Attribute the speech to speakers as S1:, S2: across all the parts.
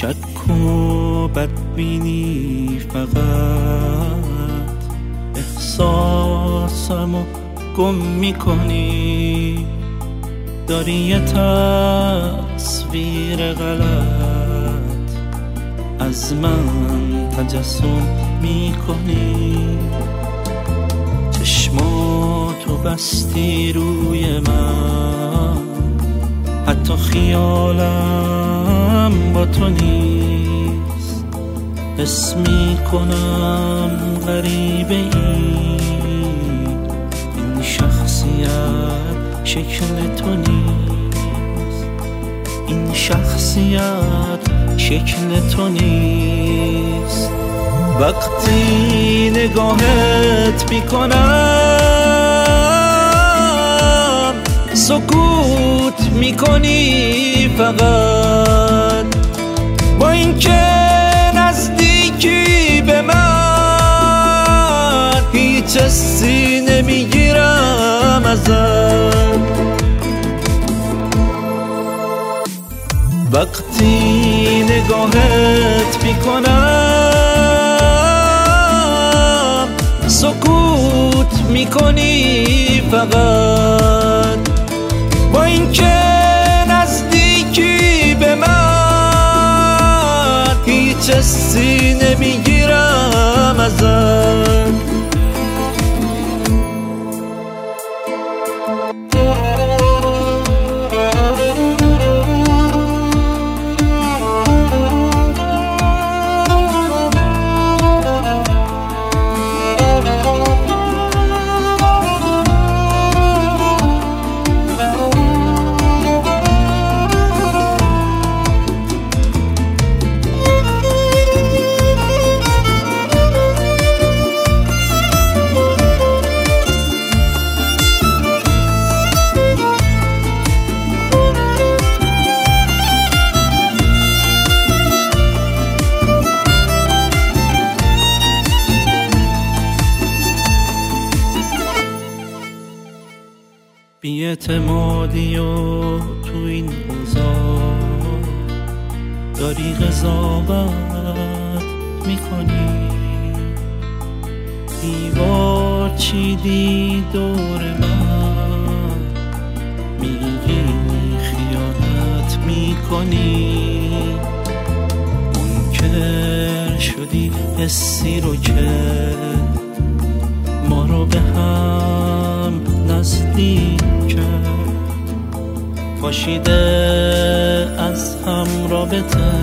S1: شک و بدبینی فقط احساسمو گم میکنی، داری یه تصویر غلط از من تجسم میکنی. چشماتو بستی روی من، حتی خیالم با تو نیست. حس میکنم غریبه این شخصیت شکل تو نیست. این شخصیت شکل تو نیست. وقتی نگاهت میکنم سکوت میکنی فقط، با اینکه نزدیکی به من هیچ حسی نمیگیرم ازت. وقتی نگاهت میکنم سکوت میکنی فقط، با اینکه نزدیکی به من هیچ حسی نمیگیرم ازت. بی‌اعتمادی و تو این اوضاع داری قضاوت میکنی. دیوار چیدی دور من، میگی خیانت میکنی. منکر شدی حسی رو که ما رو به هم نزدیک کرد، پاشیده از هم رابطه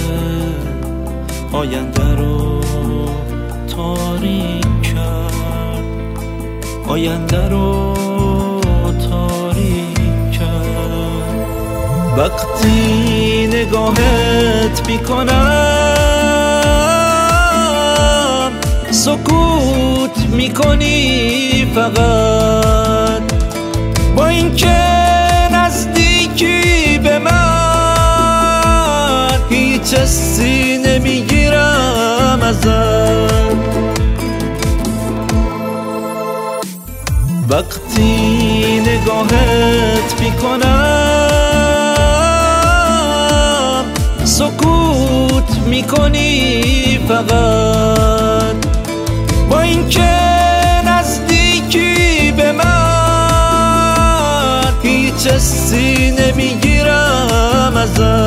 S1: آینده رو تاریک کرد، آینده رو تاریک کرد. وقتی نگاهت میکنم سکوت میکنی فقط، با اینکه نزدیکی به من هیچ حسی نمیگیرم ازت. وقتی نگاهت میکنم سکوت میکنی فقط، با اینکه نزدیکی به من هیچ حسی نمیگیرم ازت.